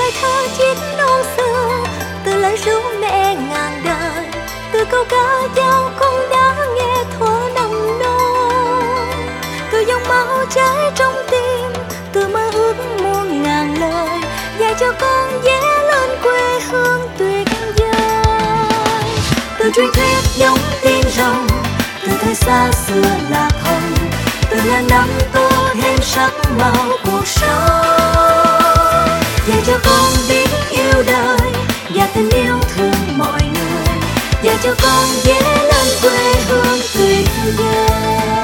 bài thơ chiếc nón xưa, từ lời ru mẹ ngàn đời, từ câu ca dao con đã nghe thuở nồng nàn, từ dòng máu cháy trong tim, từ mơ ước muôn ngàn lời dạy cho con vẽ lên quê hương tuyệt vời. Từ truyền thuyết giống tiên rồng, từ thời xa xưa lạc hồng, từ ngàn năm tô thêm sắc màu cuộc sống, dạy cho con biết yêu đời và tình yêu thương mọi người, dạy cho con vẽ lên quê hương tuyệt vời.